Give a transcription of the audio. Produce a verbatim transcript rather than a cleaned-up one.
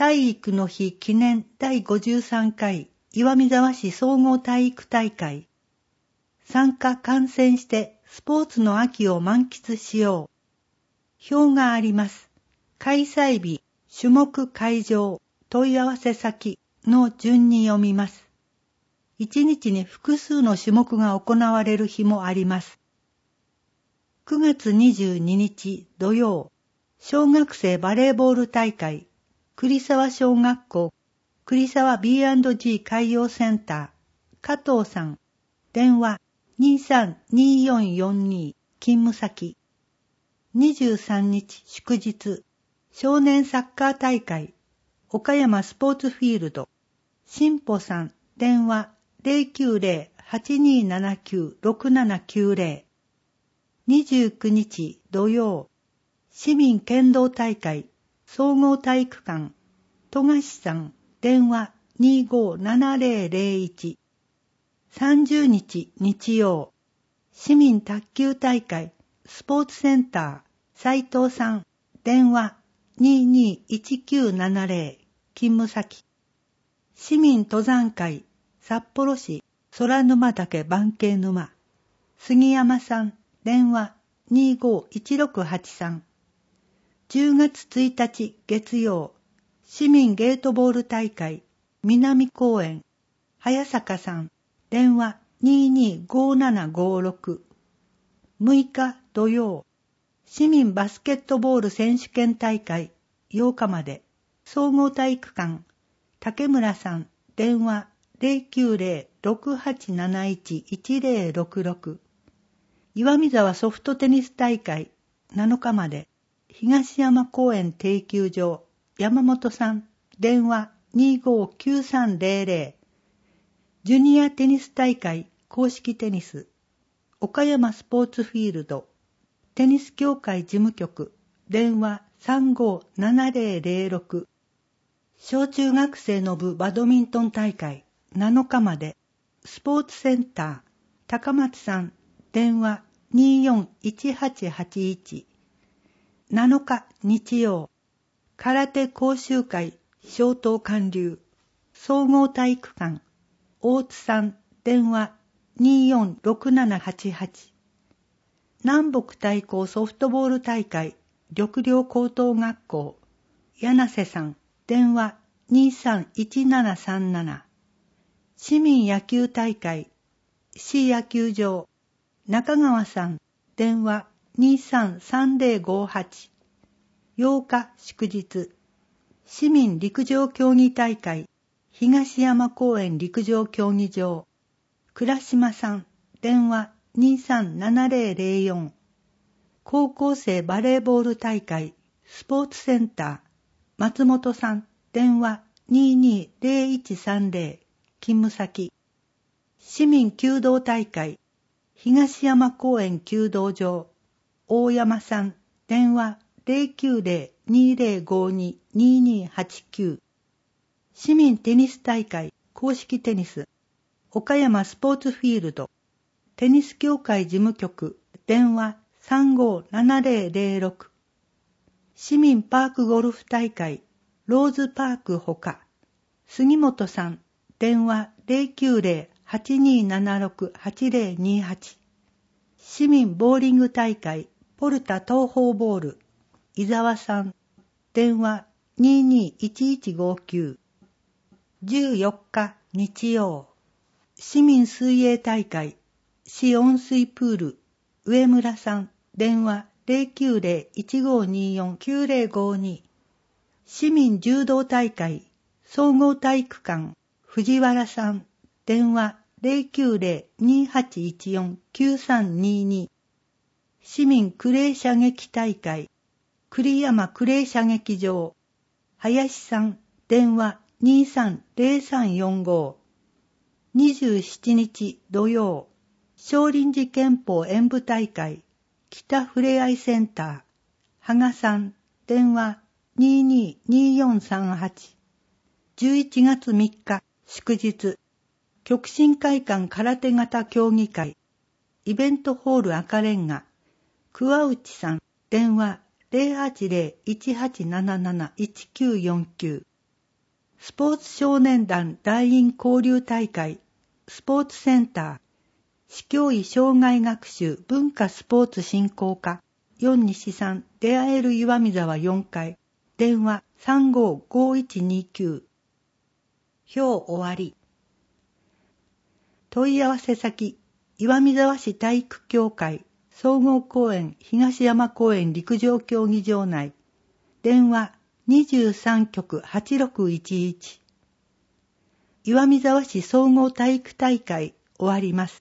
体育の日記念だいごじゅうさんかい岩見沢市総合体育大会。参加観戦してスポーツの秋を満喫しよう。表があります。開催日、種目会場、問い合わせ先の順に読みます。一日に複数の種目が行われる日もあります。くがつにじゅうににち土曜、小学生バレーボール大会、栗沢小学校、栗沢 ビーアンドジー 海洋センター、加藤さん、電話にさんによんよんに、勤務先。にじゅうさんにち祝日、少年サッカー大会、岡山スポーツフィールド、新保さん、電話ゼロきゅうゼロ はちにーななきゅう ろくななきゅうゼロ。にじゅうくにち土曜、市民剣道大会、総合体育館、富樫さん、電話にごーななゼロゼロいち。さんじゅうにち日曜、市民卓球大会、スポーツセンター、斉藤さん、電話にーにーいちきゅうななゼロ、勤務先。市民登山会、札幌市空沼岳番系沼、杉山さん、電話にーごーいちろくはちさん。じゅうがつついたち月曜、市民ゲートボール大会、南公園、早坂さん、電話にーにーごーななごーろく。むいか土曜、市民バスケットボール選手権大会、ようかまで、総合体育館、竹村さん、電話ゼロきゅうゼロ ろくはちなないち いちゼロろくろく。岩見沢ソフトテニス大会、なのかまで、東山公園定休場、山本さん、電話にーごーきゅうさんゼロゼロ。ジュニアテニス大会、公式テニス、岡山スポーツフィールド、テニス協会事務局、電話さんごーななゼロゼロろく。小中学生の部バドミントン大会、なのかまで、スポーツセンター、高松さん、電話にーよんいちはちはちいち。なのか日曜、空手講習会小東館流、総合体育館、大津さん、電話にーよんろくななはちはち。南北対抗ソフトボール大会、緑陵高等学校、柳瀬さん、電話にーさんいちななさんなな。市民野球大会、市野球場、中川さん、電話にーさんさんゼロごはち。ようか祝日、市民陸上競技大会、東山公園陸上競技場、倉島さん、電話にーさんななゼロゼロよん。高校生バレーボール大会、スポーツセンター、松本さん、電話にーにーゼロいちさんゼロ。勤務先。市民弓道大会、東山公園弓道場、大山さん、電話ゼロきゅうゼロ にーゼロごに にーにーはちきゅう。市民テニス大会、公式テニス、岡山スポーツフィールド、テニス協会事務局、電話さんごーななゼロゼロろく。市民パークゴルフ大会、ローズパークほか、杉本さん、電話ゼロきゅうゼロ はちにーななろく はちゼロにはち。市民ボーリング大会、ポルタ東方ボール、伊沢さん、電話にーにーいちいちごきゅう。じゅうよっか日曜、市民水泳大会、市温水プール、上村さん、電話ゼロきゅうゼロ いちごーにーよん きゅうゼロごに。市民柔道大会、総合体育館、藤原さん、電話ゼロきゅうゼロ にーはちいちよん きゅうさんにーに。市民クレー射撃大会、栗山クレー射撃場、林さん、電話にーさんゼロさんよんご。にじゅうしちにち土曜、少林寺拳法演舞大会、北ふれあいセンター、羽賀さん、電話にーにーにーよんさんはち。じゅういちがつみっか、祝日、極真会館空手型競技会、イベントホール赤レンガ、桑内さん、電話ゼロはちゼロ いちはちななな いちきゅうよんきゅう。 スポーツ少年団団員交流大会、スポーツセンター、市教委障害学習文化スポーツ振興課、よん西さん出会える岩見沢よんかい、電話 さんごーごーいちにきゅう。表終わり。問い合わせ先、岩見沢市体育協会、総合公園東山公園陸上競技場内、電話にじゅうさん局はちろくいちいち。岩見沢市総合体育大会終わります。